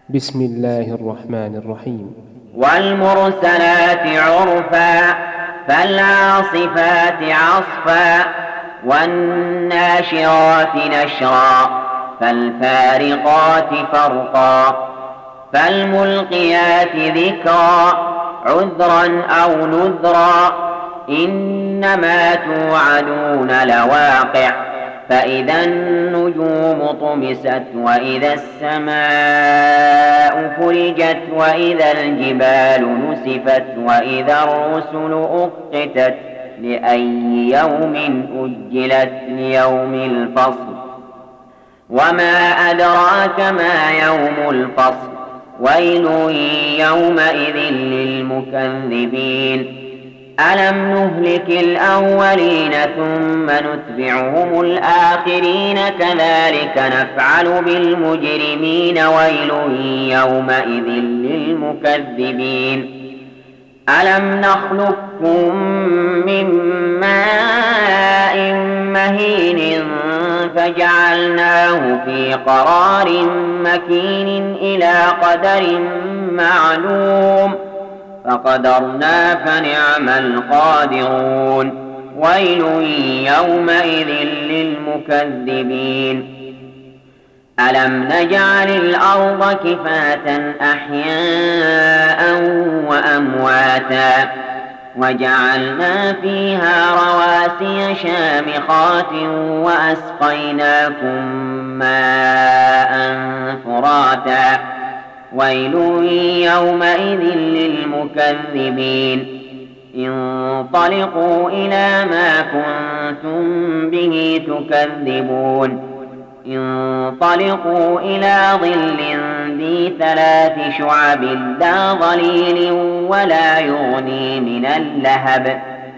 بسم الله الرحمن الرحيم. والمرسلات عرفا فالعاصفات عصفا والناشرات نشرا فالفارقات فرقا فالملقيات ذكرا عذرا أو نذرا إنما توعدون لواقع فإذا النجوم طمست وإذا السماء فرجت وإذا الجبال نسفت وإذا الرسل أقتت لأي يوم أجلت ليوم الفصل وما أدراك ما يوم الفصل ويل يومئذ للمكذبين ألم نهلك الأولين ثم نتبعهم الآخرين كذلك نفعل بالمجرمين ويل يومئذ للمكذبين ألم نخلقكم من ماء مهين فجعلناه في قرار مكين إلى قدر معلوم فقدرنا فنعم القادرون ويل يومئذ للمكذبين ألم نجعل الأرض كفاة أحياء وأمواتا وجعلنا فيها رواسي شامخات وأسقيناكم ماء فراتا ويل يومئذ للمكذبين انطلقوا إلى ما كنتم به تكذبون انطلقوا إلى ظل ذي 3 شعب لا ظليل ولا يغني من اللهب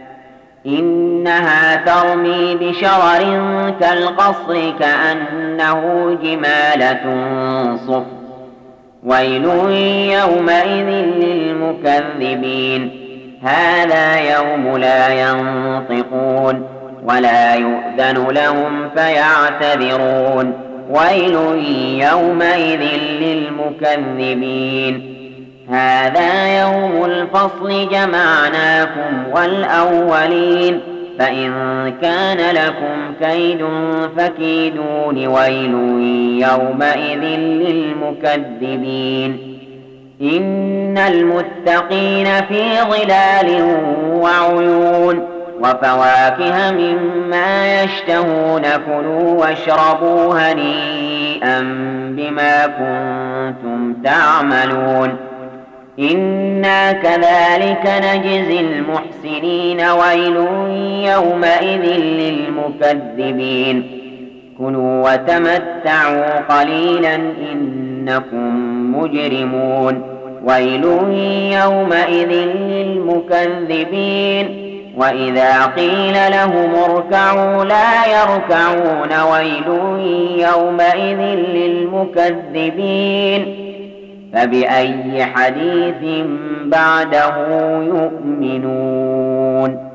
إنها ترمي بشرر كالقصر كأنه جمالة صفر ويل يومئذ للمكذبين هذا يوم لا ينطقون ولا يؤذن لهم فيعتذرون ويل يومئذ للمكذبين هذا يوم الفصل جمعناكم والأولين فإن كان لكم كيد فكيدون ويل يومئذ للمكذبين إن المتقين في ظلال وعيون وفواكه مما يشتهون كلوا واشربوا هنيئا بما كنتم تعملون إنا كذلك نجزي المحسنين ويل يومئذ للمكذبين كلوا وتمتعوا قليلا إنكم مجرمون ويل يومئذ للمكذبين وإذا قيل لهم اركعوا لا يركعون ويل يومئذ للمكذبين فبأي حديث بعده يؤمنون.